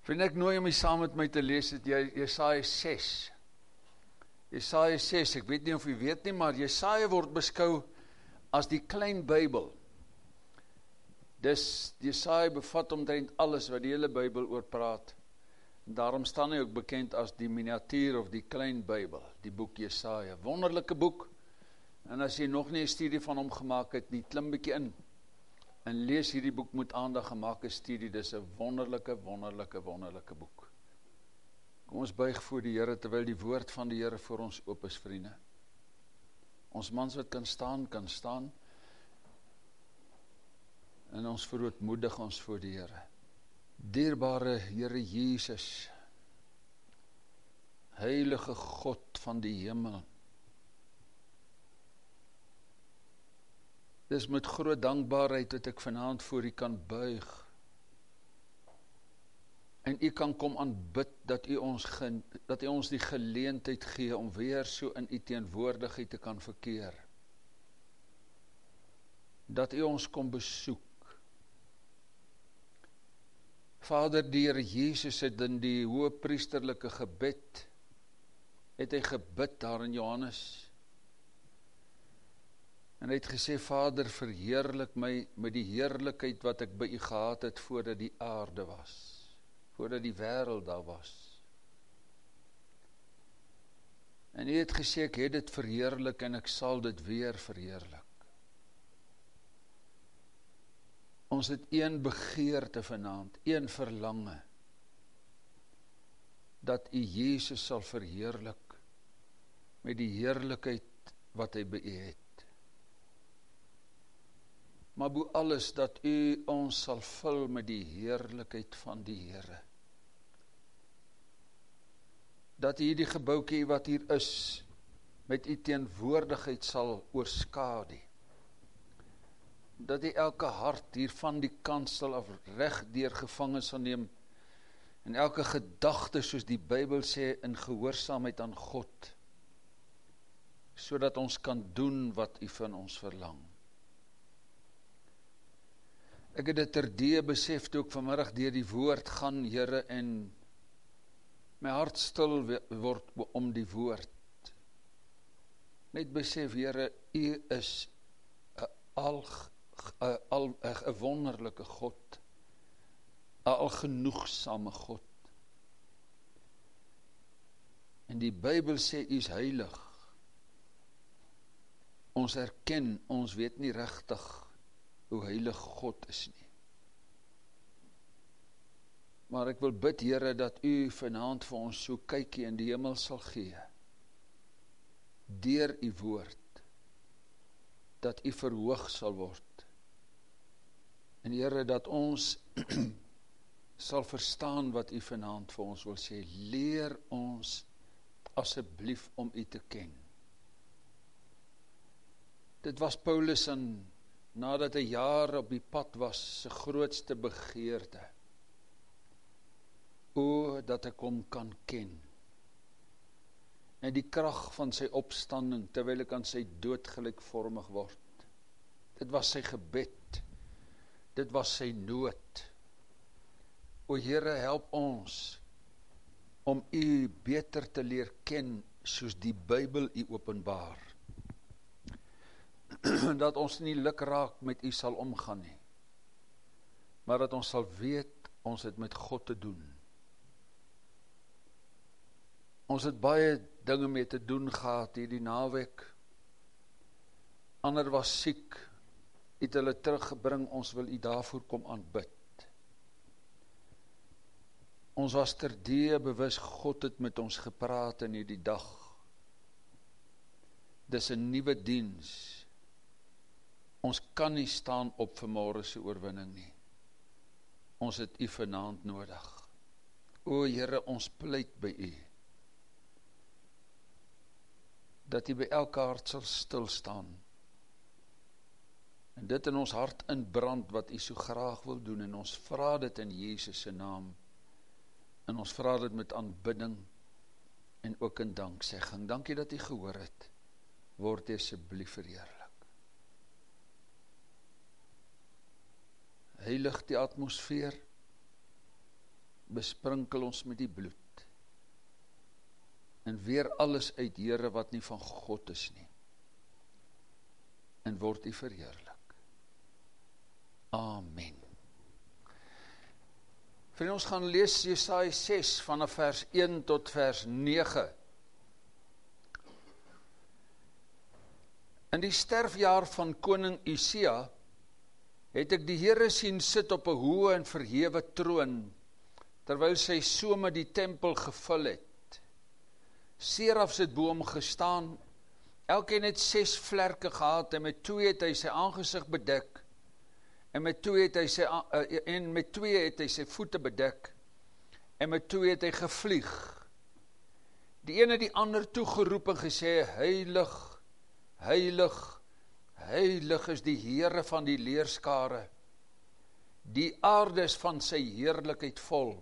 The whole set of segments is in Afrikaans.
Vriende, ek nooi om saam met my te lees uit Jesaja 6. Jesaja 6, ek weet nie of u weet nie, maar Jesaja word beskou as die klein Bybel. Dus Jesaja bevat omtrent alles wat die hele Bybel oor praat. En daarom staan hy ook bekend as die miniatuur of die klein Bybel, die boek Jesaja. Wonderlike boek. En as jy nog nie 'n studie van hom gemaak het nie, klim bietjie in. En lees hierdie boek met aandag, gemaak 'n studie. Dis 'n wonderlike boek. Kom ons buig voor die Here terwyl die woord van die Here voor ons oop is, vriende. Ons mans wat kan staan. En ons verootmoedig ons voor die Here. Dierbare Here Jesus, heilige God van die hemel. Dis met groot dankbaarheid dat ek vanaand voor U kan buig. En U kan kom aanbid dat U ons die geleentheid gee om weer so in U teenwoordigheid te kan verkeer. Dat U ons kom besoek. Vader, die Here Jesus het in die hoëpriesterlike gebed, het hy gebid daar in Johannes. En hy het gesê, Vader, verheerlik my met die heerlikheid wat ek by U gehad het voordat die aarde was, voordat die wêreld daar was. En U het gesê, ek het dit verheerlik en ek sal dit weer verheerlik. Ons het een begeerte vanaand, een verlange, dat U Jesus sal verheerlik met die heerlikheid wat hy by U het. Maar bo alles dat U ons sal vul met die heerlikheid van die Here. Dat U die gebouetjie wat hier is, met U teenwoordigheid sal oorskadu. Dat U elke hart hier van die kansel af reg deur gevange sal neem, en elke gedagte, soos die Bybel sê, in gehoorsaamheid aan God, sodat ons kan doen wat U van ons verlang. Ek het dit terdee besef toe ek vanmiddag deur die woord gaan, Here, en my hart stil word om die woord. Net besef, Here, U is 'n wonderlike God, 'n algenoegsame God. En die Bybel sê U is heilig. Ons erken, ons weet nie regtig hoe heilig God is nie. Maar ek wil bid, Here, dat U vanaand vir ons so kykie in die hemel sal gee, deur U woord, dat U verhoog sal word. En Here, dat ons sal verstaan wat U vanaand vir ons wil sê. Leer ons asseblief om U te ken. Dit was Paulus nadat hy jare op die pad was, sy grootste begeerte. O, dat ek hom kan ken. En die krag van sy opstanding, terwyl ek aan sy dood gelykvormig word. Dit was sy gebed. Dit was sy nood. O Here, help ons om U beter te leer ken, soos die Bybel U openbaar. Dat ons nie lukraak met U sal omgaan nie, maar dat ons sal weet, ons het met God te doen. Ons het baie dinge mee te doen gehad hierdie naweek. Ander was siek, het hulle teruggebring, ons wil U daarvoor kom aanbid. Ons was terdee bewus, God het met ons gepraat in hierdie dag. Dis 'n nuwe diens. Ons kan nie staan op vir môre se oorwinning nie. Ons het U vanaand nodig. O Here, ons pleit by U, dat U by elke hart sal stil staan, en dit in ons hart inbrand wat U so graag wil doen, en ons vra dit in Jesus se naam, en ons vra dit met aanbidding, en ook in danksegging. Dankie dat U gehoor het, word U asseblief verheerlik. Heilig die atmosfeer, besprinkel ons met die bloed, en weer alles uit, Here, wat nie van God is nie, en word U verheerlik. Amen. Vriende, ons gaan lees Jesaja 6 vanaf vers 1 tot vers 9. In die sterfjaar van koning Usia, het ek die Here sien sit op 'n hoë en verhewe troon, terwyl sy some die tempel gevul het. Serafs het bo hom gestaan, elkeen het 6 vlerke gehad, en met 2 het hy sy aangesig bedek, en met 2 het hy sy voete bedek, en met 2 het hy gevlieg. Die een het die ander toegeroep en gesê, heilig, heilig, heilig is die Here van die leerskare, die aarde is van sy heerlikheid vol.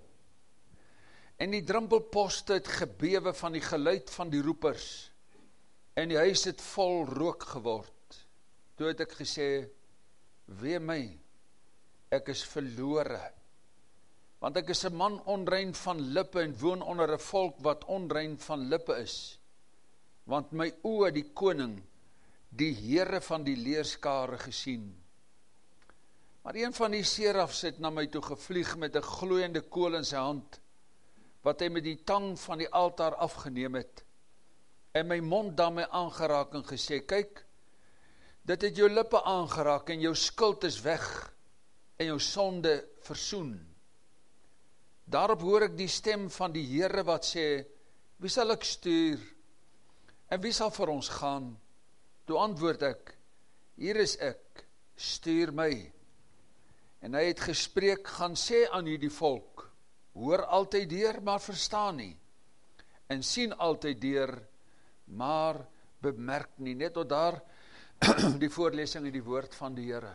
En die drempelposte het gebewe van die geluid van die roepers, en die huis het vol rook geword. Toe het ek gesê, wee my, ek is verlore, want ek is 'n man onrein van lippe, en woon onder 'n volk wat onrein van lippe is, want my oë die koning, die Here van die leerskare gesien. Maar een van die serafs het na my toe gevlieg met 'n gloeiende kool in sy hand, wat hy met die tang van die altaar afgeneem het, en my mond daarmee aangeraak en gesê, kyk, dit het jou lippe aangeraak, en jou skuld is weg, en jou sonde versoen. Daarop hoor ek die stem van die Here wat sê, wie sal ek stuur, en wie sal vir ons gaan? Toe antwoord ek, hier is ek, stuur my. En hy het gespreek, gaan sê aan hierdie volk, hoor altyd deur, maar verstaan nie, en sien altyd deur, maar bemerk nie. Net tot daar die voorlesing in die woord van die Here.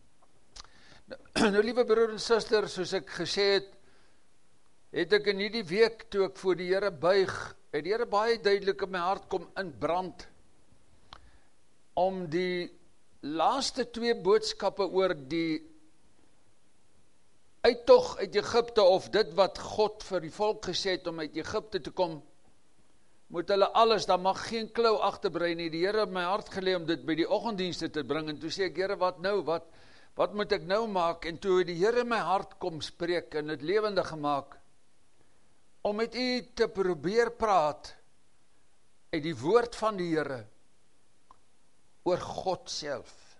Nou, liewe broer en suster, soos ek gesê het ek in hierdie week, toe ek voor die Here buig, het die Here baie duidelik in my hart kom inbrand, om die laaste 2 boodskappe oor die uittog uit Egipte, of dit wat God vir die volk gesê het om uit Egipte te kom, moet hulle alles, daar mag geen klou agterbrei nie. Die Here het my hart gelê om dit by die oggenddienste te bring, en toe sê ek, Here, wat nou, wat moet ek nou maak? En toe die Here my hart kom spreek, en het lewendig gemaak, om met u te probeer praat, uit die woord van die Here, oor God self.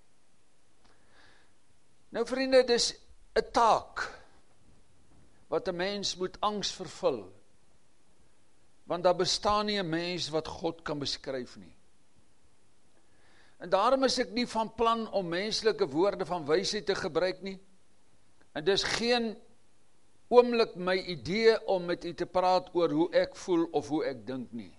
Nou vriende, dis 'n taak, wat 'n mens moet angs vervul, want daar bestaan nie 'n mens wat God kan beskryf nie. En daarom is ek nie van plan om menslike woorde van wysheid te gebruik nie, en dis geen oomblik my idee om met u te praat oor hoe ek voel of hoe ek dink nie.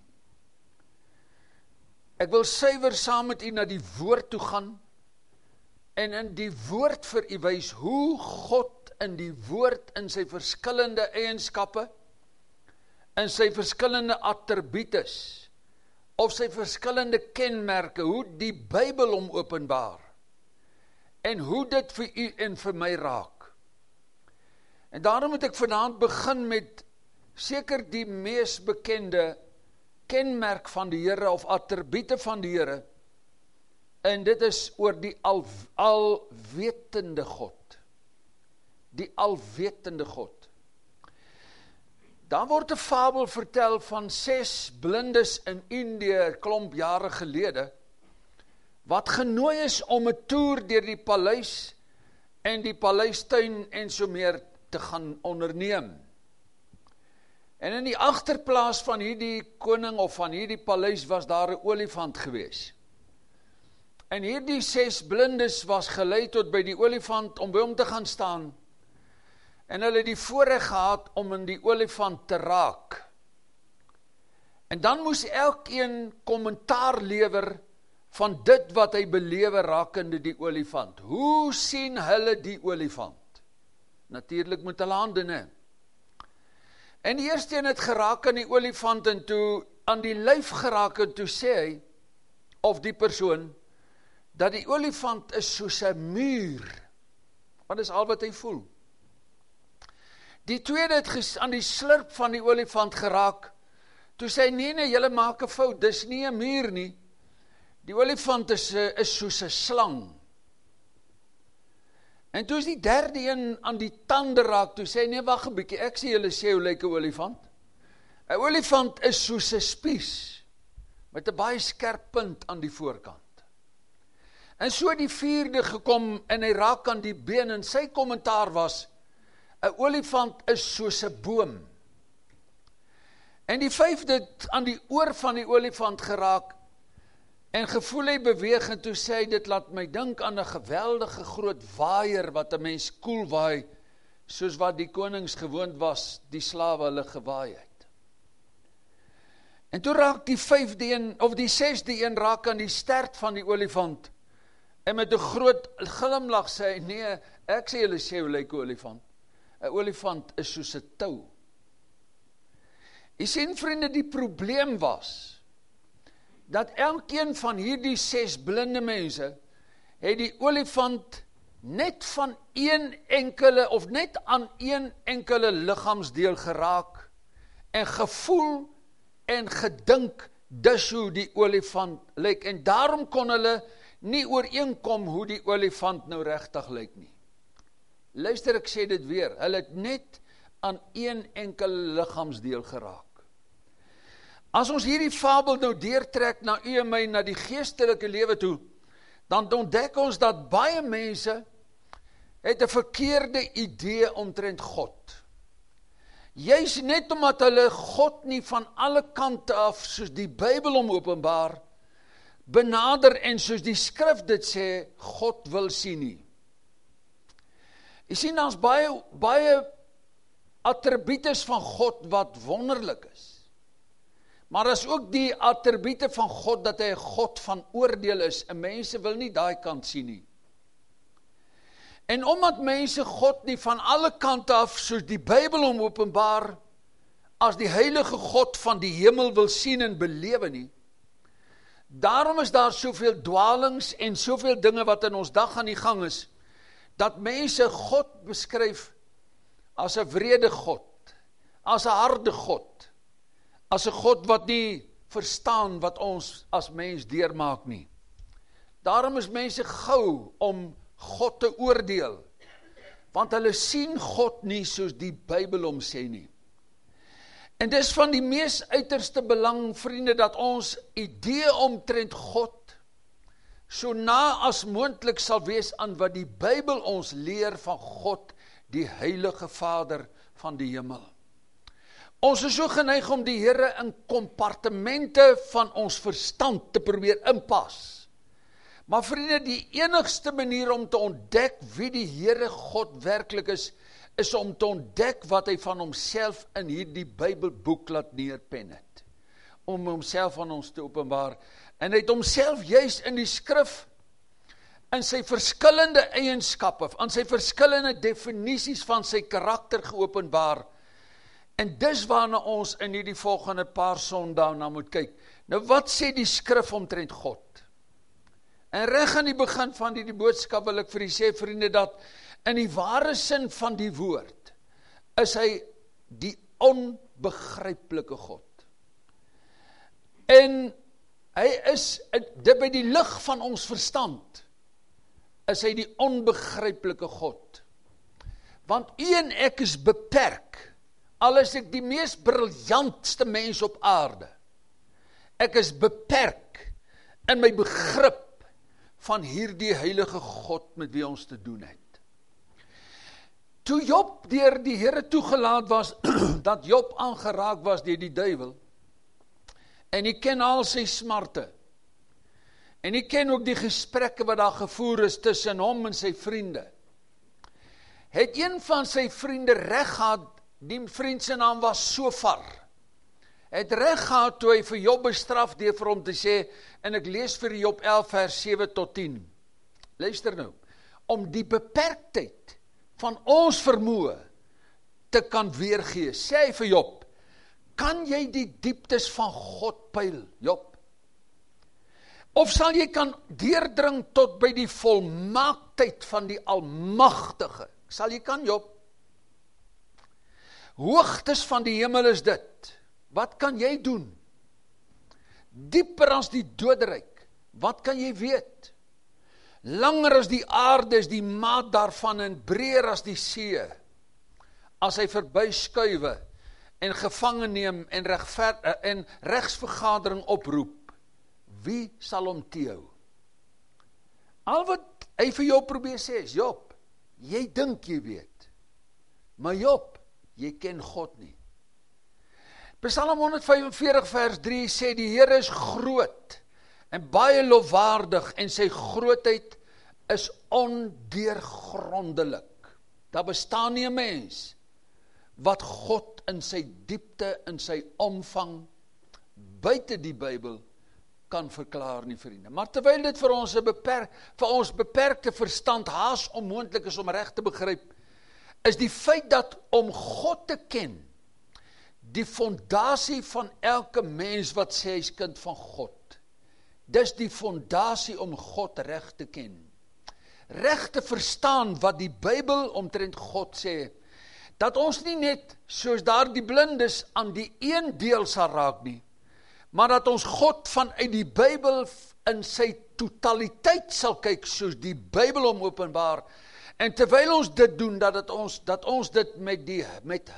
Ek wil suiwer saam met u na die woord toe gaan, en in die woord vir u wys hoe God in die woord in sy verskillende eienskappe, in sy verskillende attributes, of sy verskillende kenmerke, hoe die Bybel hom openbaar, en hoe dit vir u en vir my raak. En daarom moet ek vanaand begin met seker die mees bekende kenmerk van die Here, of attribute van die Here, en dit is oor die alwetende God. Die alwetende God. Daar word 'n fabel vertel van 6 blindes in Indië, klomp jare gelede, wat genooi is om 'n toer deur die paleis en die paleistuin en so meer te gaan onderneem. En in die agterplaas van hierdie koning of van hierdie paleis was daar 'n olifant gewees. En hierdie 6 blindes was gelei tot by die olifant om by hom te gaan staan. En hulle het die voorreg gehad om in die olifant te raak. En dan moes elkeen kommentaar lewer van dit wat hy belewe rakende die olifant. Hoe sien hulle die olifant? Natuurlik met hulle hande, ne? En die eerste een het geraak aan die olifant, en toe aan die lyf geraak, en toe sê hy, of die persoon, dat die olifant is soos 'n muur, want dis al wat hy voel. Die tweede het aan die slurp van die olifant geraak. Toe sê hy, nee, julle maak 'n fout, dis nie 'n muur nie. Die olifant is soos 'n slang. En toe is die derde een aan die tande raak, toe sê hy, nee, wag 'n bietjie, ek sê julle sê hoe lyk 'n olifant? 'n Olifant is soos 'n spies, met 'n baie skerp punt aan die voorkant. En so die vierde gekom, en hy raak aan die been, en sy kommentaar was, 'n olifant is soos 'n boom. En die vyfde het aan die oor van die olifant geraak, en gevoel hy beweeg, en toe sê hy, dit laat my dink aan 'n geweldige groot waaier, wat 'n mens koel waai, soos wat die konings gewoond was, die slawe hulle gewaai het. En toe raak die vyfde een, of die sesde een, raak aan die stert van die olifant, en met 'n groot glimlag sê hy, nee, ek sê julle sê hoe lyk 'n olifant? 'n Olifant is soos 'n tou. Jy sien, vriende, die probleem was, dat elkeen van hierdie 6 blinde mense, het die olifant net van een enkele, of net aan een enkele liggaamsdeel geraak, en gevoel en gedink, dis hoe die olifant lyk, en daarom kon hulle nie ooreenkom hoe die olifant nou regtig lyk nie. Luister, ek sê dit weer, hulle het net aan een enkele liggaamsdeel geraak. As ons hierdie fabel nou deurtrek na u en my, na die geestelike lewe toe, dan ontdek ons dat baie mense het 'n verkeerde idee omtrent God. Juist net omdat hulle God nie van alle kante af, soos die Bybel hom openbaar, benader en soos die skrif dit sê, God wil sien nie. Jy sien, daar's baie attributes van God wat wonderlik is. Maar is ook die attribute van God, dat hy 'n God van oordeel is, en mense wil nie daai kant sien nie. En omdat mense God nie van alle kante af, soos die Bybel hom openbaar, as die heilige God van die hemel wil sien en belewe nie, daarom is daar soveel dwalings en soveel dinge wat in ons dag aan die gang is, dat mense God beskryf as 'n wrede God, as 'n harde God, as 'n God wat nie verstaan wat ons as mens deurmaak nie. Daarom is mense gou om God te oordeel, want hulle sien God nie soos die Bybel hom sê nie. En dis van die mees uiterste belang, vriende, dat ons idee omtrent God so na as moontlik sal wees aan wat die Bybel ons leer van God, die heilige Vader van die hemel. Ons is so geneig om die Here in kompartemente van ons verstand te probeer inpas. Maar vriende, die enigste manier om te ontdek wie die Here God werklik is om te ontdek wat hy van homself in hierdie Bybelboek laat neerpen het. Om homself aan ons te openbaar. En hy het homself juis in die skrif, in sy verskillende eienskappe, aan sy verskillende definisies van sy karakter geopenbaar. En dis waarna ons in hierdie volgende paar sondae na moet kyk. Nou wat sê die skrif omtrent God? En reg aan die begin van die boodskap wil ek vir u sê, vriende, dat in die ware sin van die woord is hy die onbegryplike God. En hy is, dit by die lig van ons verstand, is hy die onbegryplike God. Want u en ek is beperk, al is ek die mees briljantste mens op aarde. Ek is beperk in my begrip van hierdie heilige God met wie ons te doen het. Toe Job deur die Here toegelaat was, dat Job aangeraak was deur die duiwel, en hy ken al sy smarte, en hy ken ook die gesprekke wat daar gevoer is tussen hom en sy vriende, het een van sy vriende reg gehad, die vriend se naam was Sofar, het reg gehad toe hy vir Job bestraf deur vir hom te sê, en ek lees vir Job 11 vers 7 tot 10, luister nou, om die beperktheid van ons vermoë te kan weergee, sê hy vir Job, kan jy die dieptes van God pyl, Job? Of sal jy kan deurdring tot by die volmaaktheid van die Almagtige? Sal jy kan, Job? Hoogtes van die hemel is dit. Wat kan jy doen? Dieper as die doodryk. Wat kan jy weet? Langer as die aarde is die maat daarvan en breër as die see. As hy verbyskuiwe en gevangen neem en regsvergadering oproep, wie sal hom teehou? Al wat hy vir Job probeer sê is, Job, jy dink jy weet, maar Job, jy ken God nie. Psalm 145 vers 3 sê, die Here is groot en baie lofwaardig en sy grootheid is ondeurgrondelik. Daar bestaan nie 'n mens wat God in sy diepte, in sy omvang, buite die Bybel, kan verklaar nie, vriende. Maar terwyl dit vir ons beperkte verstand haas onmoontlik is om reg te begryp, is die feit dat om God te ken, die fondasie van elke mens wat sê hy is kind van God. Dis die fondasie om God reg te ken. Reg te verstaan wat die Bybel omtrent God sê, dat ons nie net soos daar die blindes aan die een deel sal raak nie, maar dat ons God vanuit die Bybel in sy totaliteit sal kyk, soos die Bybel hom openbaar, en terwyl ons dit doen, dat ons dit met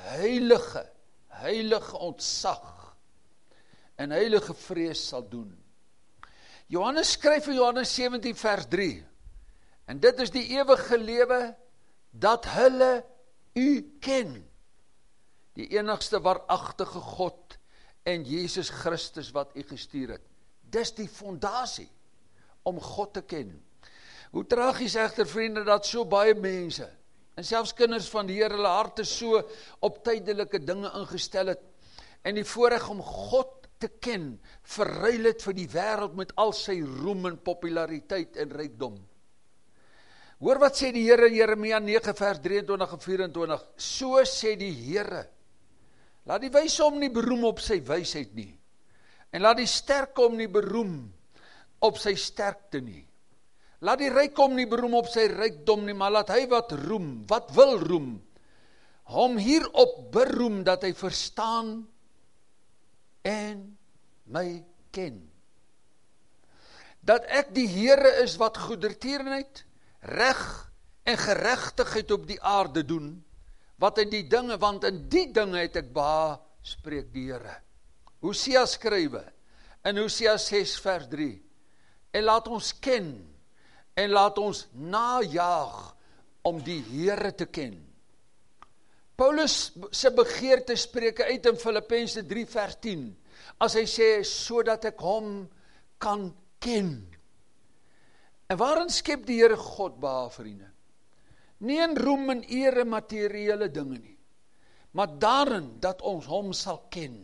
heilige ontzag en heilige vrees sal doen. Johannes skryf in Johannes 17 vers 3, en dit is die ewige lewe, dat hulle u ken, die enigste waaragtige God en Jesus Christus wat u gestuur het. Dis die fondasie om God te ken. Hoe tragies egter, vriende, dat so baie mense, en selfs kinders van die Here, hulle harte so op tydelike dinge ingestel het, en die voorreg om God te ken, verruil het vir die wêreld met al sy roem en populariteit en rykdom. Hoor wat sê die Here in Jeremia 9 vers 23 en 24, so sê die Here, laat die wyse hom nie beroem op sy wysheid nie, en laat die sterke hom nie beroem op sy sterkte nie. Laat die ryk hom nie beroem op sy rykdom nie, maar laat hy wat wil roem, hom hierop beroem dat hy verstaan en my ken. Dat ek die Here is wat goedertierenheid, reg en geregtigheid op die aarde doen, want in die dinge het ek behaag, spreek die Here. Hosea skrywe, in Hosea 6 vers 3, en laat ons ken, en laat ons najaag, om die Here te ken. Paulus se begeerte spreek uit in Filippense 3 vers 10, as hy sê, sodat ek hom kan ken. En waarin skep die Here God behaag, vriende? Nie in roem en ere materiële dinge nie, maar daarin dat ons hom sal ken.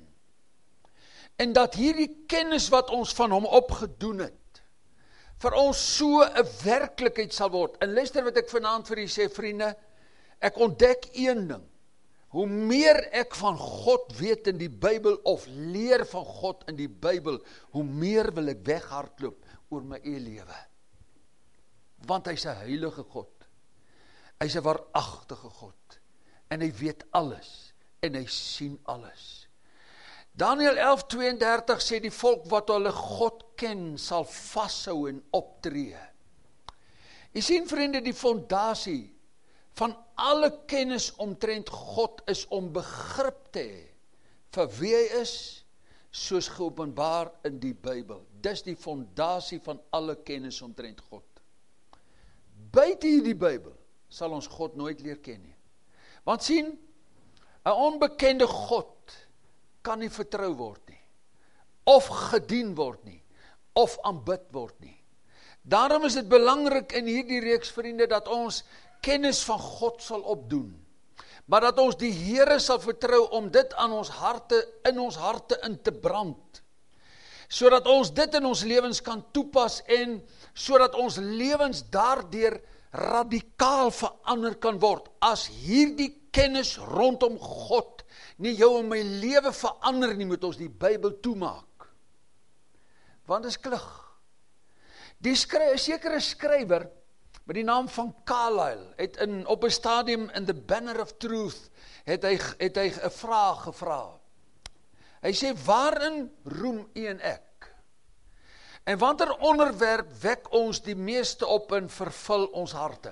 En dat hierdie kennis wat ons van hom opgedoen het, vir ons so 'n werklikheid sal word. En luister wat ek vanaand vir u sê, vriende, ek ontdek een ding, hoe meer ek van God weet in die Bybel, of leer van God in die Bybel, hoe meer wil ek weghardloop oor my eie lewe. Want hy is 'n heilige God, hy is 'n waaragtige God, en hy weet alles, en hy sien alles. Daniël 11:32 sê die volk wat hulle God ken, sal vashou en optree. Jy sien, vriende, die fondasie van alle kennis omtrent God is om begrip te hê vir wie hy is, soos geopenbaar in die Bybel. Dis die fondasie van alle kennis omtrent God. Buite hierdie Bybel sal ons God nooit leer ken nie. Want sien, 'n onbekende God kan nie vertrou word nie, of gedien word nie, of aanbid word nie. Daarom is dit belangrik in hierdie reeks, vriende, dat ons kennis van God sal opdoen, maar dat ons die Here sal vertrou om dit in ons harte in te brand, sodat ons dit in ons lewens kan toepas, en sodat ons lewens daardeur radikaal verander kan word. As hierdie kennis rondom God nie jou en my lewe verander nie, moet ons die Bybel toemaak. Want dit is klug. Die sekere skrywer met die naam van Carlyle het op 'n stadium in The Banner of Truth het hy 'n vraag gevra. Hy sê, waarin roem u en ek? En watter onderwerp wek ons die meeste op en vervul ons harte?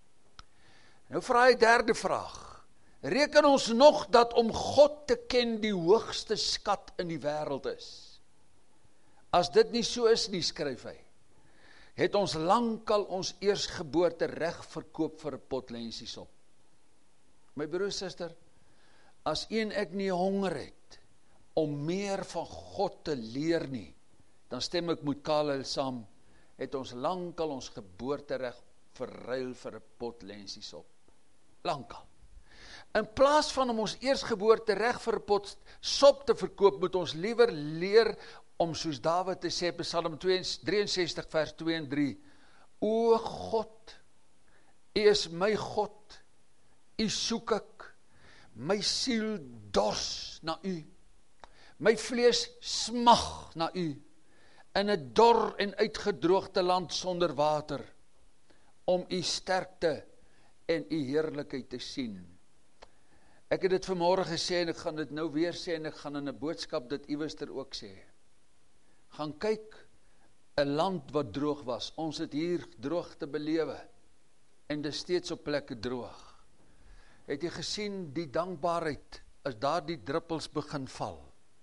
Nou vra hy derde vraag. Reken ons nog dat om God te ken die hoogste skat in die wêreld is? As dit nie so is nie, skryf hy, het ons lankal ons eersgeboorte reg verkoop vir 'n pot lensiesop. My broer en suster, as u en ek nie honger het om meer van God te leer nie, dan stem ek met Kalel saam, het ons lankal ons geboortereg verruil vir 'n pot lensiesop. Lankal. In plaas van om ons eersgeboortereg vir 'n pot sop te verkoop, moet ons liewer leer om soos Dawid te sê, Psalm 63 vers 2 en 3, O God, U is my God, U soek ek, my siel dors na U, my vlees smag na U, in 'n dor en uitgedroogde land sonder water, om U sterkte en U heerlikheid te sien. Ek het dit vanmôre gesê en ek gaan dit nou weer sê en ek gaan in 'n boodskap dit iewers ook sê. Gaan kyk 'n land wat droog was. Ons het hier droogte belewe en dit is steeds op plekke droog. Het jy gesien die dankbaarheid as daar die druppels begin val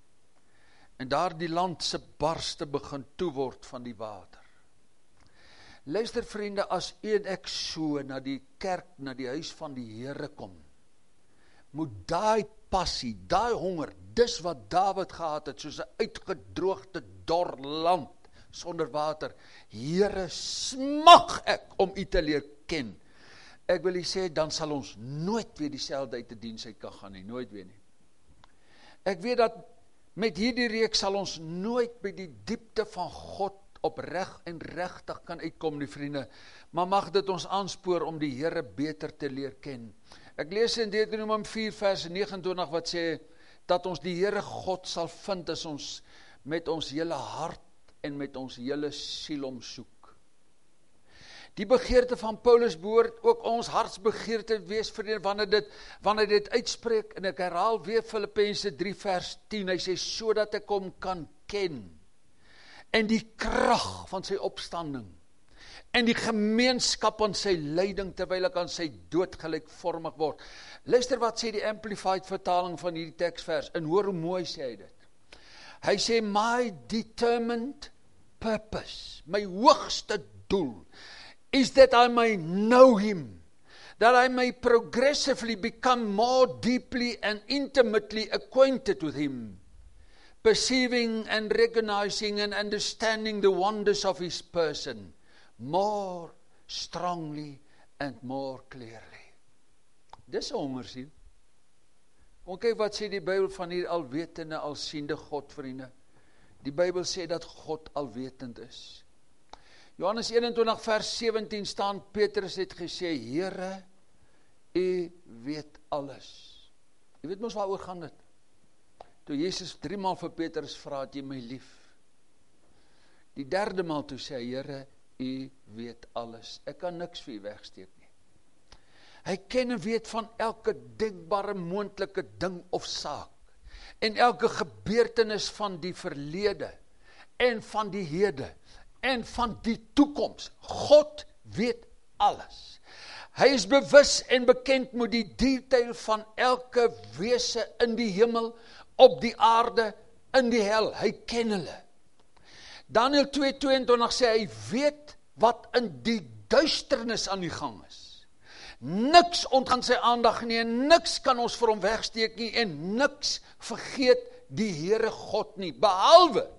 en daar die land se barste begin toeword van die water. Luister vriende, as u en ek so na die kerk, na die huis van die Here kom, moet daai passie, daai honger, dis wat Dawid gehad het, soos 'n uitgedroogde dor land sonder water. Here, smag ek om U te leer ken. Ek wil U sê, dan sal ons nooit weer dieselfde uit 'n diens uit kan gaan nie, nooit weer nie. Ek weet dat met hierdie reeks sal ons nooit by die diepte van God opreg en regtig kan uitkom nie, vriende, maar mag dit ons aanspoor om die Here beter te leer ken. Ek lees in Deuteronomium 4 vers 29 wat sê, dat ons die Here God sal vind as ons met ons hele hart en met ons hele siel hom soek. Die begeerte van Paulus behoort ook ons hartsbegeerte wees, vriende, wanneer dit uitspreek, en ek herhaal weer Filippense 3 vers 10, hy sê, sodat ek hom kan ken, en die krag van sy opstanding, en die gemeenskap aan sy lyding, terwyl ek aan sy dood gelykvormig word. Luister wat sê die Amplified vertaling van hierdie teksvers, en hoor hoe mooi sê hy dit. Hy sê, my determined purpose, my hoogste doel, is that I may know him, that I may progressively become more deeply and intimately acquainted with him, perceiving and recognizing and understanding the wonders of his person, more strongly and more clearly. Dis 'n hongersiel. Kom kyk wat sê die Bybel van hier alwetende, alsiende God, vriende. Die Bybel sê dat God alwetend is. Johannes 21 vers 17 staan, Petrus het gesê, Here, U weet alles. U weet mos waaroor gaan dit? Toe Jesus 3 maal vir Petrus vra, het jy my lief? Die 3de maal toe sê hy, Here, U weet alles. Ek kan niks vir U wegsteek nie. Hy ken en weet van elke denkbare moontlike ding of saak, en elke gebeurtenis van die verlede, en van die hede, en van die toekoms. God weet alles. Hy is bewus en bekend met die detail van elke wese in die hemel, op die aarde, in die hel. Hy ken hulle. Daniël 2:22 sê hy weet wat in die duisternis aan die gang is. Niks ontgaan sy aandag nie, en niks kan ons vir hom wegsteek nie, en niks vergeet die Here God nie, behalwe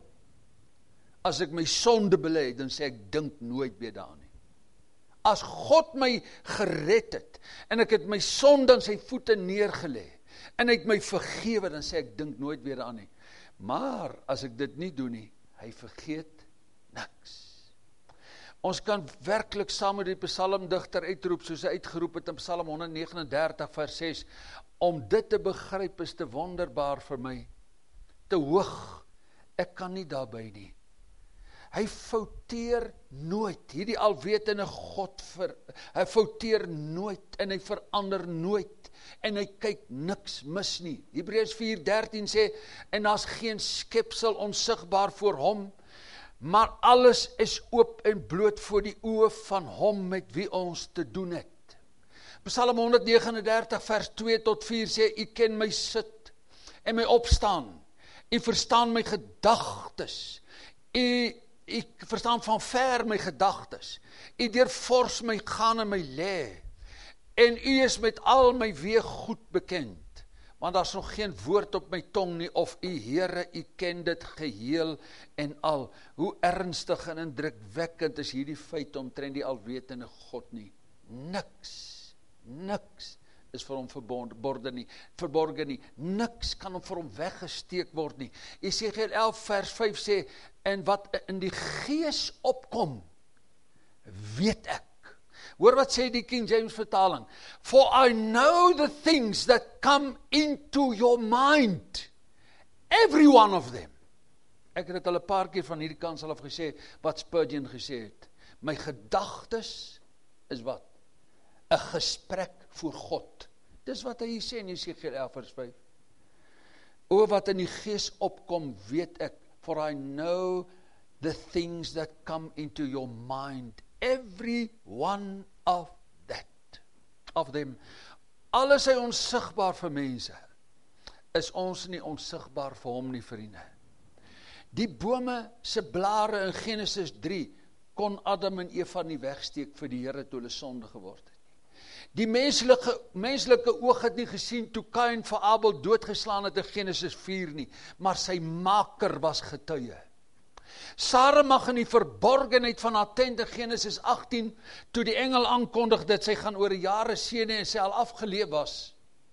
as ek my sonde bely, dan sê ek, dink nooit weer daaraan nie. As God my gered het, en ek het my sonde aan sy voete neergelê, en hy het my vergewe, dan sê ek, dink nooit weer daaraan nie. Maar as ek dit nie doen nie, hy vergeet niks. Ons kan werklik saam met die psalmdigter uitroep, soos hy uitgeroep het in Psalm 139 vers 6, om dit te begryp is te wonderbaar vir my, te hoog, ek kan nie daarby nie. Hy fouteer nooit. Hierdie alwetende God, hy fouteer nooit en hy verander nooit. En hy kyk niks mis nie. Hebreërs 4:13 sê, en daar's geen skepsel onsigbaar voor hom, maar alles is oop en bloot voor die oë van hom met wie ons te doen het. Psalm 139 vers 2 tot 4 sê, U ken my sit en my opstaan. U verstaan my gedagtes. U verstaan van ver my gedagtes. U deurvors my gaan en my lê. En u is met al my weë goed bekend. Want daar's nog geen woord op my tong nie, of u Here, u ken dit geheel en al. Hoe ernstig en indrukwekkend is hierdie feit omtrent die alwetende God nie. Niks is vir hom verborgen nie. Niks kan hom vir hom weggesteek word nie. Jesegiel 11 vers 5 sê, en wat in die gees opkom, weet ek. Hoor wat sê die King James vertaling. For I know the things that come into your mind. Every one of them. Ek het al 'n paar keer van hierdie kant al gesê, wat Spurgeon gesê het. My gedagtes is wat? 'n gesprek voor God. Dis wat hy sê in Jesegiel 11 vers 5. O wat in die gees opkom, weet ek. For I know the things that come into your mind. Every one of them. Alles hy onsigbaar vir mense, is ons nie onsigbaar vir hom nie, vriende. Die bome se blare in Genesis 3 kon Adam en Eva nie wegsteek vir die Here toe hulle sonde geword het. Die menslike oog het nie gesien toe Kain vir Abel doodgeslaan het in Genesis 4 nie, maar sy maker was getuie. Sara mag in die verborgenheid van haar tent in Genesis 18, toe die engel aankondig dat sy gaan oor jare sene en sy al afgeleef was,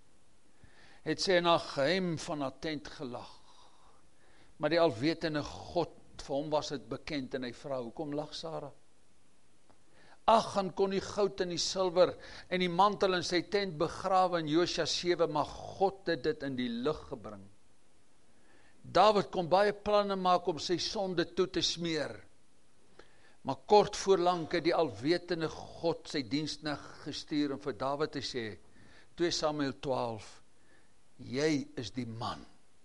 het sy in haar geheim van haar tent gelag. Maar die alwetende God, vir hom was dit bekend en hy vra, hoekom lag Sara? Ag, en kon die goud en die silwer en die mantel in sy tent begrawe in Josua 7, maar God het dit in die lig gebring. Dawid kon baie planne maak om sy sonde toe te smeer. Maar kort voorlang het die alwetende God sy diensknegt gestuur om vir Dawid te sê, 2 Samuel 12, jy is die man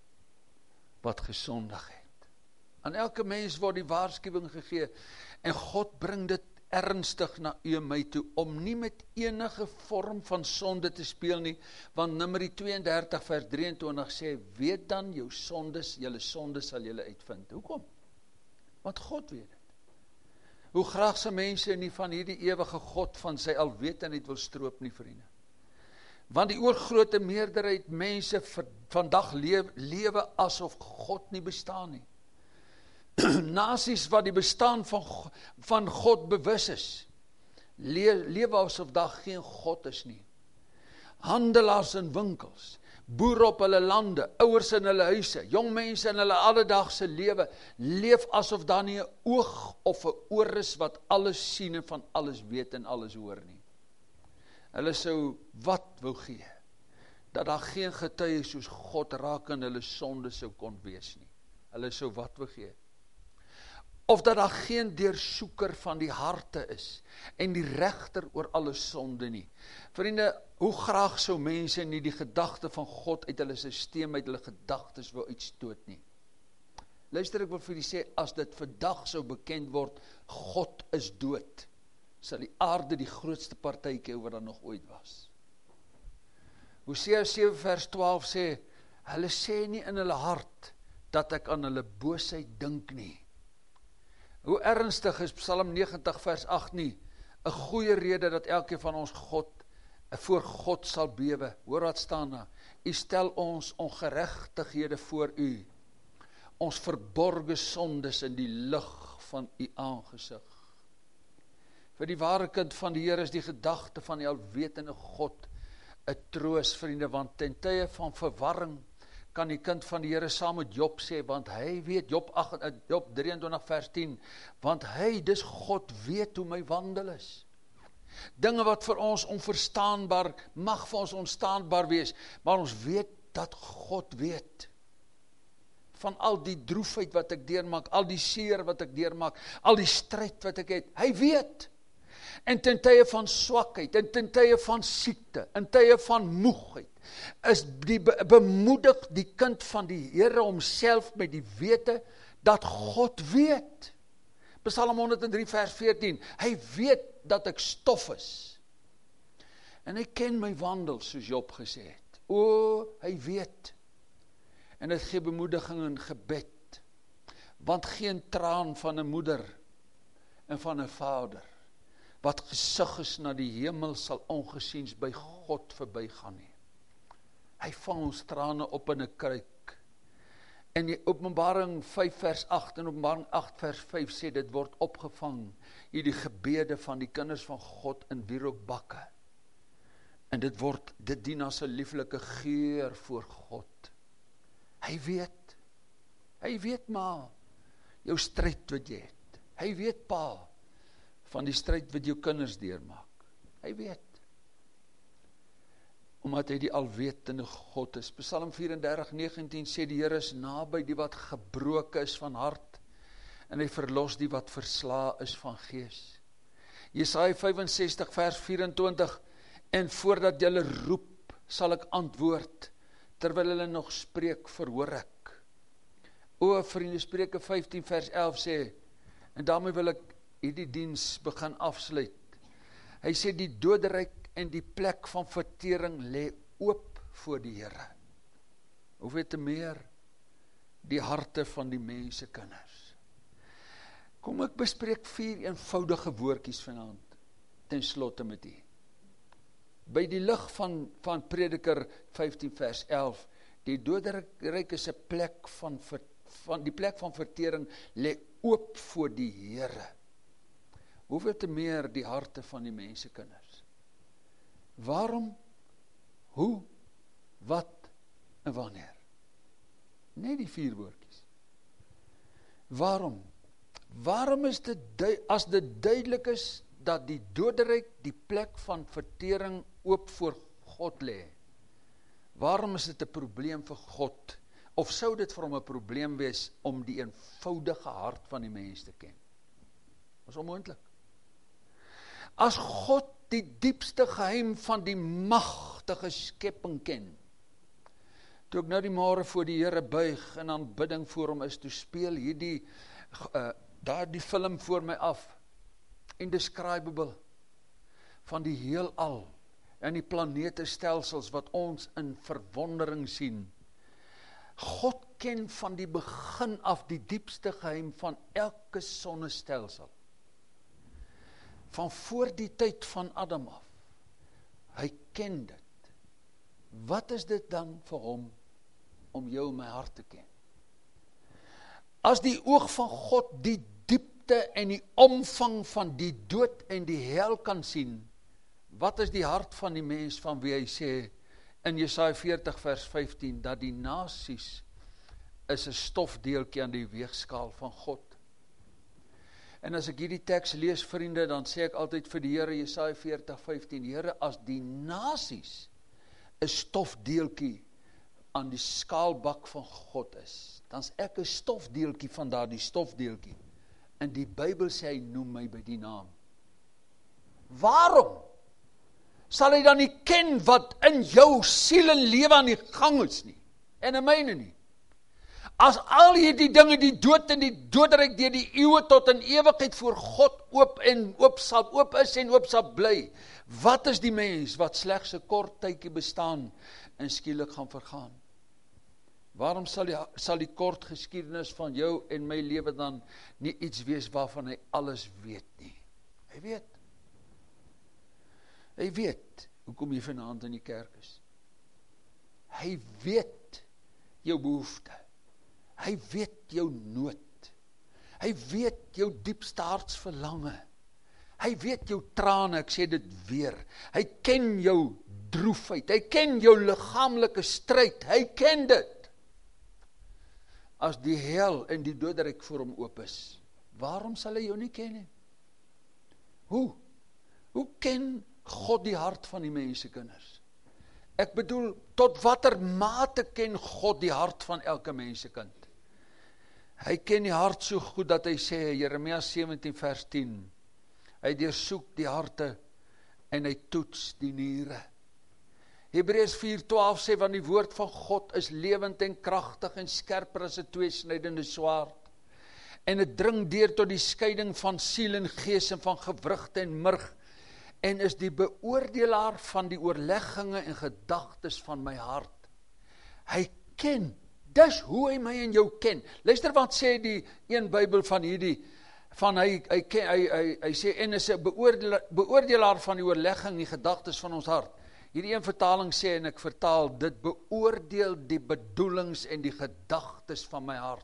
wat gesondig het. Aan elke mens word die waarskuwing gegee en God bring dit ernstig na u en my toe, om nie met enige vorm van sonde te speel nie, want Numeri 32 vers 23 sê, weet dan jou sondes, julle sondes sal julle uitvind. Hoekom? Want God weet dit. Hoe graag se mense nie van hierdie ewige God van sy alwetendheid wil stroop nie, vriende. Want die oorgrote meerderheid mense vandag lewe asof God nie bestaan nie. Nasies wat die bestaan van God bewus is, lewe asof daar geen God is nie. Handelaars in winkels, boere op hulle lande, ouers in hulle huise, jong mense in hulle alledaagse lewe, leef asof daar nie 'n oog of 'n oor is wat alles sien en van alles weet en alles hoor nie. Hulle sou wat wou gee, dat daar geen getuie soos God raak in hulle sonde sou kon wees nie. Hulle sou wat wou gee. Of dat daar geen deursoeker van die harte is, en die regter oor alle sonde nie. Vriende, hoe graag sou mense nie die gedagte van God uit hulle sisteem, uit hulle gedagtes wou uitstoot nie. Luister, ek wil vir julle sê, as dit vandag sou bekend word, God is dood, sal die aarde die grootste partytjie oor wat nog ooit was. Hosea 7 vers 12 sê, hulle sê nie in hulle hart, dat ek aan hulle boosheid dink nie. Hoe ernstig is Psalm 90 vers 8 nie, 'n goeie rede dat elkeen van ons voor God sal bewe. Hoor wat staan daar, u stel ons ongeregtighede voor u, ons verborge sondes in die lig van u aangesig. Vir die ware kind van die Here is die gedagte van die alwetende God 'n troos, vriende, want ten tye van verwarring kan die kind van die Here saam met Job sê, want hy weet, Job 23 vers 10, want hy, dis God, weet hoe my wandel is. Dinge wat vir ons onverstaanbaar, mag vir ons onstaanbaar wees, maar ons weet dat God weet. van al die droefheid wat ek deurmaak, al die seer wat ek deurmaak, al die stryd wat ek het. Hy weet. En ten tye van swakheid, en ten tye van siekte, in tye van moegheid, is bemoedig die kind van die Here homself met die wete dat God weet. Psalm 103 vers 14, hy weet dat ek stof is. En hy ken my wandel, soos Job gesê het. O, hy weet. En dit gee bemoediging in gebed. Want geen traan van 'n moeder en van 'n vader, wat gesig is na die hemel, sal ongesiens by God verbygaan nie. Hy vang ons trane op in 'n kruik. En die Openbaring 5 vers 8 en Openbaring 8 vers 5 sê, dit word opgevang, hierdie gebede van die kinders van God in wierookbakke. En dit dien as 'n lieflike geur voor God. Hy weet maar, jou stryd wat jy het. Hy weet pa, van die stryd wat jou kinders deurmaak. Hy weet. Omdat hy die alwetende God is. Psalm 34:19 sê die Here is naby die wat gebroken is van hart, en hy verlos die wat versla is van gees. Jesaja 65 vers 24, en voordat julle roep, sal ek antwoord, terwyl hulle nog spreek, verhoor ek. O vriende, Spreuke 15 vers 11 sê, en daarmee wil ek hierdie diens begin afsluit. Hy sê die doderyk en die plek van vertering lê oop voor die Here. Hoeveel te meer die harte van die mense kinders. Kom ek bespreek 4 eenvoudige woordjies vanaand, ten slotte met u. By die lig van Prediker 15 vers 11, die doderyk is 'n plek die plek van vertering lê oop voor die Here. Hoeveel te meer die harte van die mense kinders. Waarom, hoe, wat en wanneer? Net die 4 woordjies. Waarom? Waarom is dit, as dit duidelik is, dat die doderyk die plek van vertering oop voor God lê? Waarom is dit 'n probleem vir God? Of sou dit vir hom 'n probleem wees om die eenvoudige hart van die mens te ken? Dat is onmoontlik. As God die diepste geheim van die magtige skepping ken, toe ek nou die môre voor die Here buig en aanbidding voor hom is, toe speel hierdie die film voor my af, Indescribable, van die heelal en die planetestelsels wat ons in verwondering sien. God ken van die begin af die diepste geheim van elke sonnestelsel. Van voor die tyd van Adam af. Hy ken dit. Wat is dit dan vir hom om jou en my hart te ken? As die oog van God die diepte en die omvang van die dood en die hel kan sien, wat is die hart van die mens van wie hy sê in Jesaja 40 vers 15, dat die nasies is 'n stofdeeltjie aan die weegskaal van God. En as ek hierdie teks lees, vriende, dan sê ek altyd vir die Here, Jesaja 40:15, Here, as die nasies 'n stofdeeltjie aan die skaalbak van God is, dan is ek 'n stofdeeltjie van daardie stofdeeltjie. En die Bybel sê hy noem my by die naam. Waarom sal hy dan nie ken wat in jou siel en lewe aan die gang is nie? En in myne nie. As al hierdie dinge, die dood en die doderyk deur die eeue tot in ewigheid voor God oop is en oop sal bly, wat is die mens wat slegs 'n kort tydjie bestaan en skielik gaan vergaan? Waarom sal die kort geskiedenis van jou en my lewe dan nie iets wees waarvan hy alles weet nie? Hy weet. Hy weet hoekom jy vanaand in die kerk is. Hy weet jou behoefte. Hy weet jou nood. Hy weet jou diepste hartsverlange. Hy weet jou trane, ek sê dit weer. Hy ken jou droefheid. Hy ken jou liggaamlike stryd. Hy ken dit. As die hel en die doderyk voor hom oop is, waarom sal hy jou nie ken nie? Hoe ken God die hart van die mense kinders? Ek bedoel, tot watter mate ken God die hart van elke mense kind? Hy ken die hart so goed dat hy sê, Jeremia 17 vers 10, hy deursoek die harte en hy toets die niere. Hebreërs 4:12 sê, want die woord van God is lewend en kragtig en skerper as 'n tweesnydende swaard. En dit dring deur tot die skeiding van siel en gees en van gewrigte en murg, en is die beoordelaar van die oorlegginge en gedagtes van my hart. Hy ken, dis hoe hy my en jou ken. Luister wat sê die een Bybel van hierdie, van hy sê, en is 'n beoordelaar van die oorlegging, die gedagtes van ons hart. Hierdie een vertaling sê, en ek vertaal, dit beoordeel die bedoelings en die gedagtes van my hart.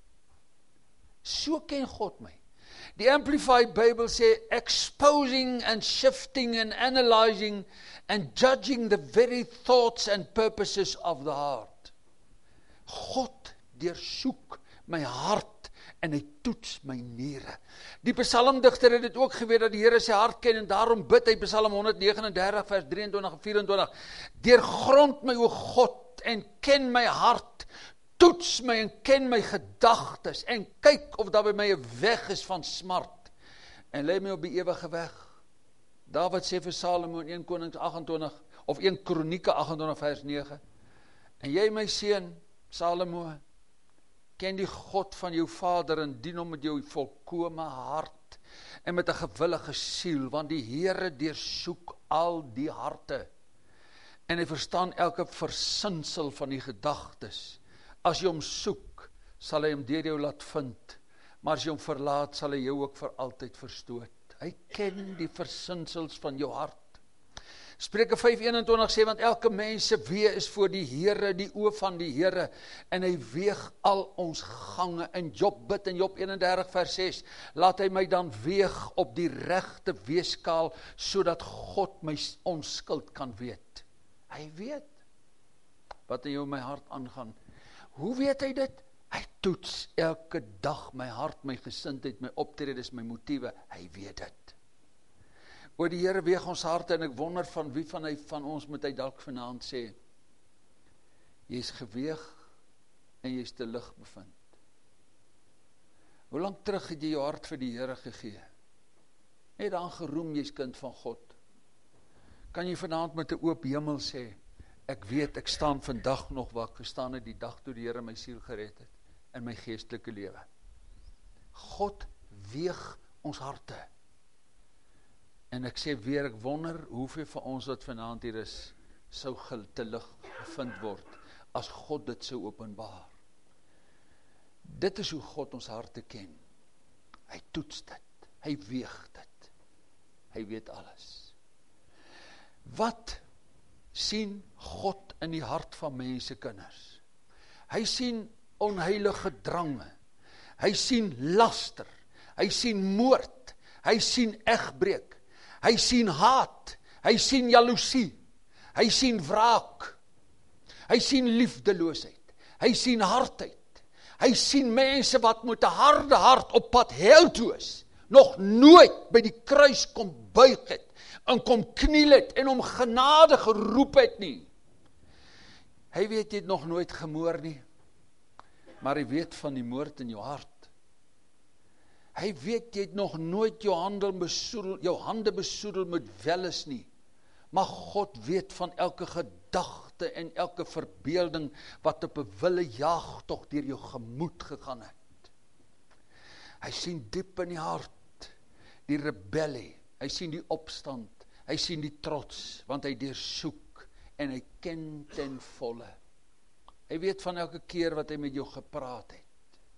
So ken God my. Die Amplified Bible sê, exposing and shifting and analyzing and judging the very thoughts and purposes of the heart. God deursoek my hart en hy toets my niere. Die psalmdigter het dit ook geweet dat die Here sy hart ken en daarom bid hy Psalm 139 vers 23 en 24. Deurgrond my o God en ken my hart, toets my en ken my gedagtes en kyk of daar by my 'n weg is van smart en lei my op die ewige weg. Dawid sê vir Salomo in 1 Konings 28 of 1 Kronieke 28 vers 9. En jy my seun Salomo, ken die God van jou vader en dien hom met jou volkome hart en met 'n gewillige siel, want die Here deursoek al die harte en hy verstaan elke versinsel van die gedagtes. As jy hom soek, sal hy hom deur jou laat vind, maar as jy hom verlaat, sal hy jou ook vir altyd verstoot. Hy ken die versinsels van jou hart. Spreuke 5:21 sê, want elke mens se weë is voor die Here, die oë van die Here, en hy weeg al ons gange. In Job bid in Job 31 vers 6, laat hy my dan weeg op die regte weegskaal, sodat God my onskuld kan weet. Hy weet wat in jou my hart aangaan. Hoe weet hy dit? Hy toets elke dag my hart, my gesindheid, my optredes, my motiewe. Hy weet dit. Oor die Here weeg ons harte en ek wonder van wie van ons moet hy dalk vanaand sê, jy is geweeg en jy is te lig bevind. Hoe lank terug het jy jou hart vir die Here gegee? Het dan geroem jy is kind van God. Kan jy vanaand met 'n oop hemel sê, ek weet, ek staan vandag nog waar ek gestaan het die dag toe die Here my siel gered het in my geestelike lewe. God weeg ons harte. En ek sê weer, ek wonder hoeveel van ons wat vanaand hier is, sou te lig bevind word, as God dit sou openbaar. Dit is hoe God ons harte ken. Hy toets dit, hy weeg dit, hy weet alles. Wat sien God in die hart van mense kinders? Hy sien onheilige drange, hy sien laster, hy sien moord, hy sien egbreek, hy sien haat, hy sien jaloesie, hy sien wraak, hy sien liefdeloosheid, hy sien hardheid, hy sien mense wat met 'n harde hart op pad hel toe is, nog nooit by die kruis kom buig het, en kom kniel het, en om genade geroep het nie. Hy weet jy het nog nooit gemoor nie, maar hy weet van die moord in jou hart. Hy weet jy het nog nooit jou hande besoedel met welles nie, maar God weet van elke gedagte en elke verbeelding wat op 'n wille jaagtog deur jou gemoed gegaan het. Hy sien diep in die hart die rebellie, hy sien die opstand, hy sien die trots, want hy deursoek en hy ken ten volle. Hy weet van elke keer wat hy met jou gepraat het.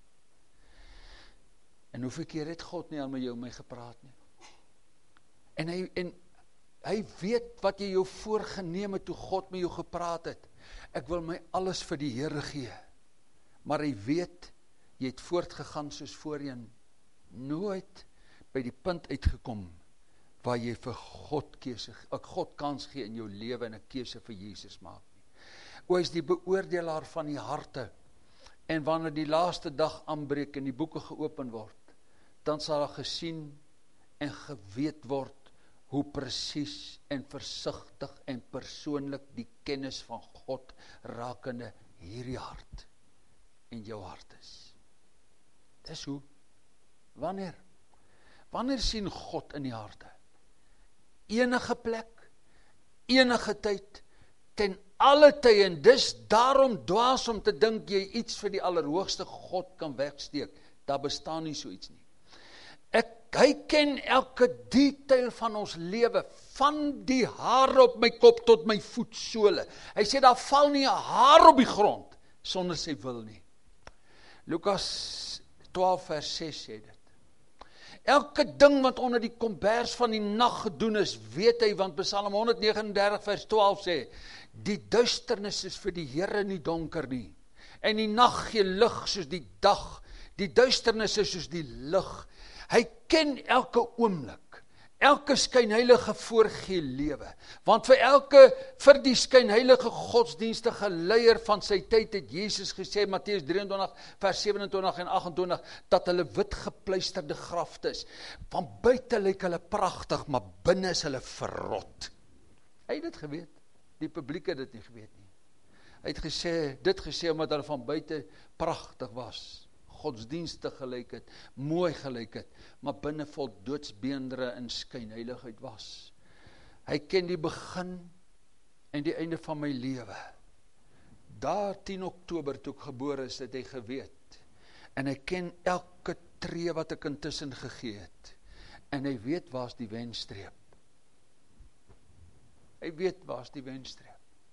En hoeveel keer het God nie al met jou my gepraat nie? En hy weet wat jy jou voorgeneem het toe God met jou gepraat het. Ek wil my alles vir die Here gee. Maar hy weet, jy het voortgegaan soos voorheen, nooit by die punt uitgekom waar jy vir God kans gee in jou lewe en 'n keuse vir Jesus maak nie. Hy is die beoordelaar van die harte. En wanneer die laaste dag aanbreek en die boeke geopen word, dan sal daar gesien en geweet word hoe presies en versigtig en persoonlik die kennis van God rakende hierdie hart en jou hart is. Dis hoe. Wanneer? Wanneer sien God in die harte? Enige plek, enige tyd, ten alle tye, en dis daarom dwaas om te dink jy iets vir die allerhoogste God kan wegsteek. Daar bestaan nie so iets nie. Hy ken elke detail van ons lewe, van die haar op my kop tot my voetsole. Hy sê daar val nie 'n haar op die grond sonder sy wil nie. Lukas 12 vers 6 sê dit. Elke ding wat onder die kombers van die nag gedoen is, weet hy, want Psalm 139 vers 12 sê, die duisternis is vir die Here nie donker nie, en die nag gee lig soos die dag, die duisternis is soos die lig. Hy ken elke oomblik, elke skynheilige voorgee lewe, want vir die skynheilige godsdienstige leier van sy tyd het Jesus gesê, Matteus 23 vers 27 en 28, dat hulle wit gepluisterde grafte is. Van buite lyk hulle pragtig, maar binne is hulle verrot. Hy het dit geweet, die publiek het dit nie geweet nie. Hy het dit gesê omdat hulle van buite pragtig was, godsdienstig gelyk het, mooi gelyk het, maar binne vol doodsbeendere en skynheiligheid was. Hy ken die begin en die einde van my lewe. Daar 10 Oktober toe ek gebore is, het hy geweet. En hy ken elke tree wat ek intussen gegee het. En hy weet waar's die wenstreep. Hy weet waar's die wenstreep.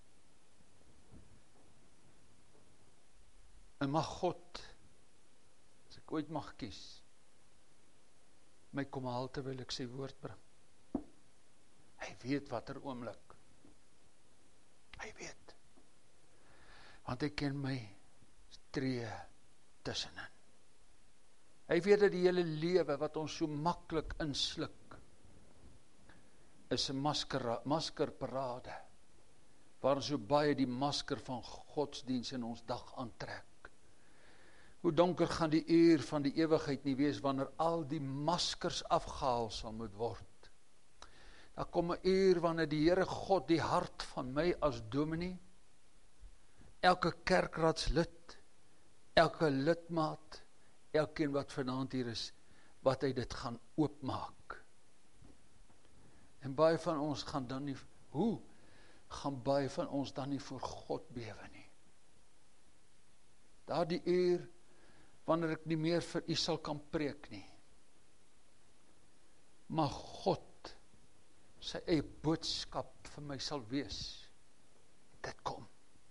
En mag God, as ek ooit mag kies, my kom haal terwyl ek sy woord bring. Hy weet watter oomblik. Hy weet. Want hy ken my tree tussenin. Hy weet dat die hele lewe wat ons so maklik insluk, is 'n maskerparade, waar so baie die masker van godsdiens in ons dag aantrek. Hoe donker gaan die uur van die ewigheid nie wees, wanneer al die maskers afgehaal sal moet word. Daar kom 'n uur wanneer die Here God die hart van my as dominee, elke kerkraadslid, elke lidmaat, elkeen wat vanaand hier is, wat hy dit gaan oopmaak. En baie van ons gaan dan nie, hoe gaan baie van ons dan nie voor God bewe nie? Daar die uur, wanneer ek nie meer vir u sal kan preek nie. Maar God, sy eie boodskap vir my sal wees, dit kom.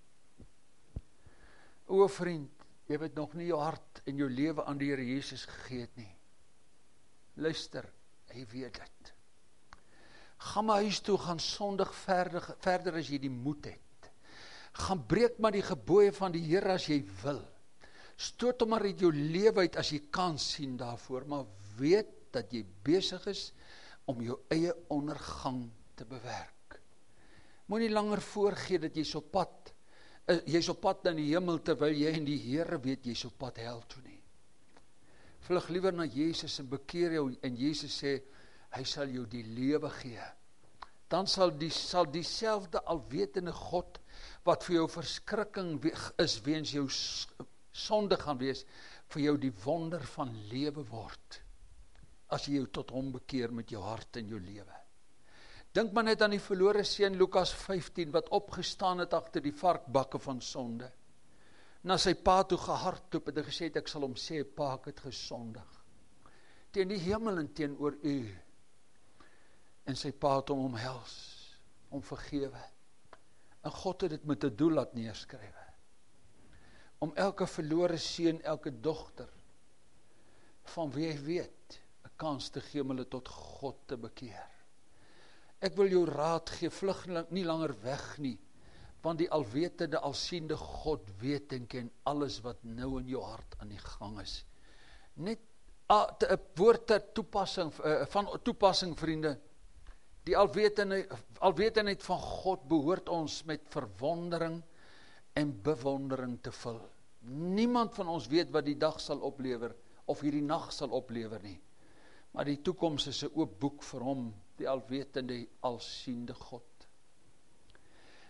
O vriend, jy het nog nie jou hart en jou lewe aan die Here Jesus gegee het nie. Luister, hy weet dit. Gaan maar huis toe, gaan sondig verder as jy die moed het. Gaan breek maar die gebooie van die Here as jy wil. Stoot hom maar uit jou lewe uit as jy kan sien daarvoor, maar weet dat jy besig is om jou eie ondergang te bewerk. Moenie langer voorgee dat jy's op pad na die hemel, terwyl jy en die Here weet jy's op pad hel toe nie. Vlug liewer na Jesus en bekeer jou, en Jesus sê, hy sal jou die lewe gee. Dan sal dieselfde alwetende God, wat vir jou verskrikking is weens jou sonde gaan wees, vir jou die wonder van lewe word, as jy jou tot hom bekeer met jou hart en jou lewe. Dink maar net aan die verlore seun Lukas 15, wat opgestaan het agter die varkbakke van sonde. Na sy pa toe gehardloop het en gesê het, ek sal hom sê, pa, ek het gesondig. Teen die hemel en teenoor u. En sy pa het hom omhels, hom vergewe. En God het dit met 'n doel laat neerskrywe. Om elke verlore seun, elke dogter, van wie hy weet, 'n kans te gee om hulle tot God te bekeer. Ek wil jou raad gee, vlug nie langer weg nie, want die alwetende, alsiende God weet en ken alles wat nou in jou hart aan die gang is. Net 'n woord van toepassing, vriende. Die alwetendheid van God behoort ons met verwondering en bewondering te vul. Niemand van ons weet wat die dag sal oplewer, of hierdie nag sal oplewer nie. Maar die toekoms is 'n oop boek vir hom, die alwetende, alsiende God.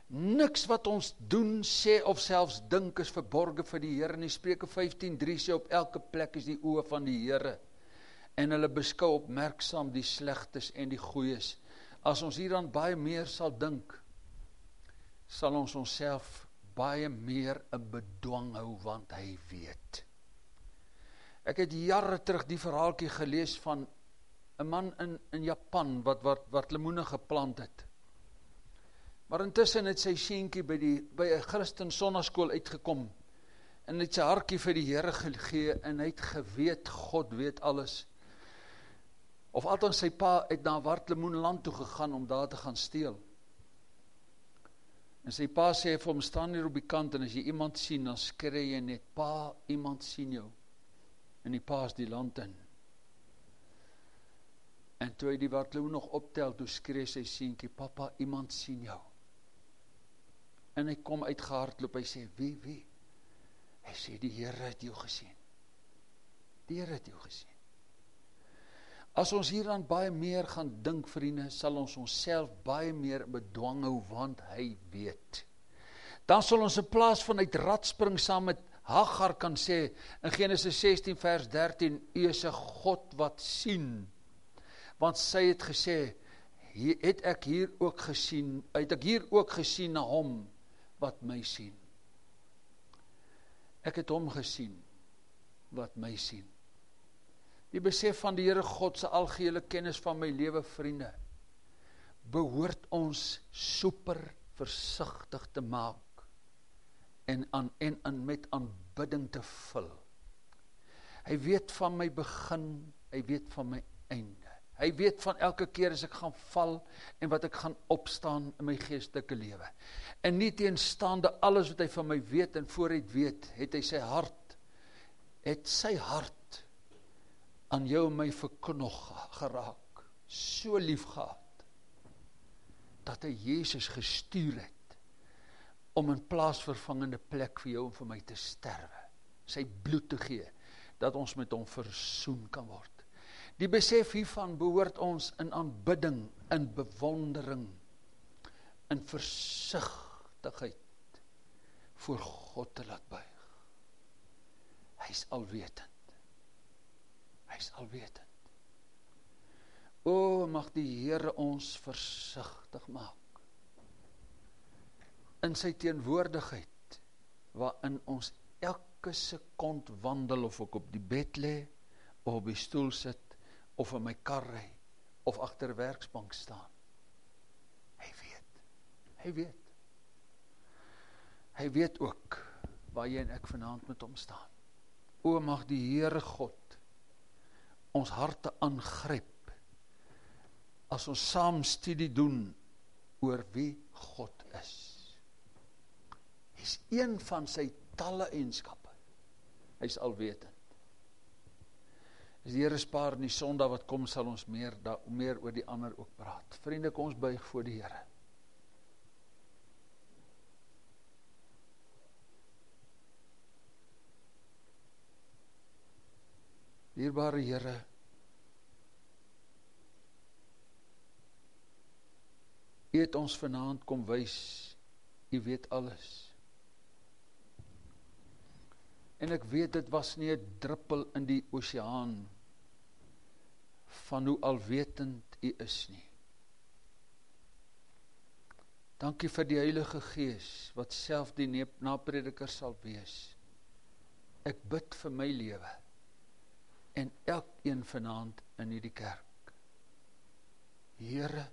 Niks wat ons doen, sê of selfs dink is verborge vir die Here nie. Spreuke 15:3 sê op elke plek is die oë van die Here en hulle beskou opmerksaam die slegtes en die goeies. As ons hieraan baie meer sal dink, sal ons onsself baie meer in bedwang hou, want hy weet. Ek het jare terug die verhaaltjie gelees van 'n man in Japan wat lemoene geplant het. Maar intussen het sy seentjie by 'n Christen sonnaskool uitgekom en het sy hartjie vir die Here gegee en hy het geweet, God weet alles. Of althans sy pa het na Wartlemoenland toe gegaan om daar te gaan steel. En sy pa sê vir hom, staan hier op die kant en as jy iemand sien, dan skree jy net, pa, iemand sien jou. En die pa is die land in. En toe hy die Wartlemoen nog optel, toe skree sy seentjie, papa, iemand sien jou. En hy kom uitgehardloop, hy sê, wie? Hy sê, die Here het jou gesien. Die Here het jou gesien. As ons hieraan baie meer gaan dink, vriende, sal ons onsself baie meer bedwang hou, want hy weet. Dan sal ons in plaas van uit rad spring saam met Hagar kan sê, in Genesis 16 vers 13, U is 'n God wat sien. Want sy het gesê, het ek hier ook gesien na hom wat my sien. Ek het hom gesien wat my sien. Die besef van die Here God se algehele kennis van my lewe, vriende, behoort ons super versigtig te maak en met aanbidding te vul. Hy weet van my begin, hy weet van my einde. Hy weet van elke keer as ek gaan val en wat ek gaan opstaan in my geestelike lewe. En nie teenstaande alles wat hy van my weet en vooruit weet, het hy sy hart aan jou en my verknog geraak, so lief gehad, dat hy Jezus gestuur het, om in plaatsvervangende plek vir jou en vir my te sterwe, sy bloed te gee, dat ons met hom versoen kan word. Die besef hiervan behoort ons in aanbidding, in bewondering, in versigtigheid voor God te laat buig. Hy is alwetend. Hy is alwetend. O, mag die Here ons versigtig maak in sy teenwoordigheid, waarin ons elke sekond wandel, of ek op die bed lê, of op die stoel sit, of in my kar ry, of agter 'n werksbank staan. Hy weet. Hy weet ook waar jy en ek vanaand met hom staan. O, mag die Here God ons harte aangryp, as ons saam studie doen oor wie God is. Hy is een van sy talle eienskappe. Hy is alwetend. As die Here spaar in die Sondag wat kom, sal ons meer oor die ander ook praat. Vriende, kom ons buig voor die Here. Dierbare Here, U het ons vanaand kom wys, U weet alles. En ek weet, dit was nie 'n druppel in die oseaan van hoe alwetend U is nie. Dankie vir die Heilige Gees, wat self die naprediker sal wees. Ek bid vir my lewe, en elkeen vanaand in hierdie kerk. Here,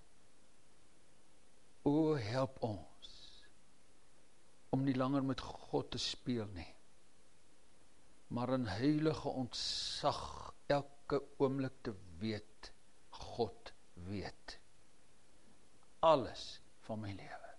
o, help ons, om nie langer met God te speel nie, maar in heilige ontzag elke oomblik te weet, God weet alles van my lewe.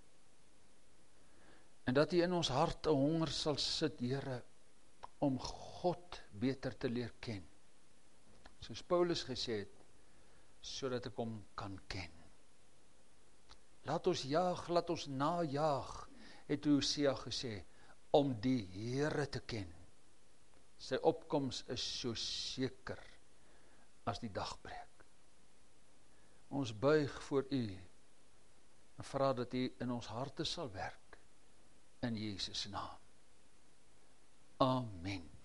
En dat U in ons hart 'n honger sal sit, Here, om God beter te leer ken. Soos Paulus gesê het, sodat ek hom kan ken. Laat ons jaag, laat ons najaag, het Hosea gesê, om die Here te ken. Sy opkoms is so seker as die dagbreek. Ons buig voor U, En vra dat U in ons harte sal werk, in Jesus naam. Amen.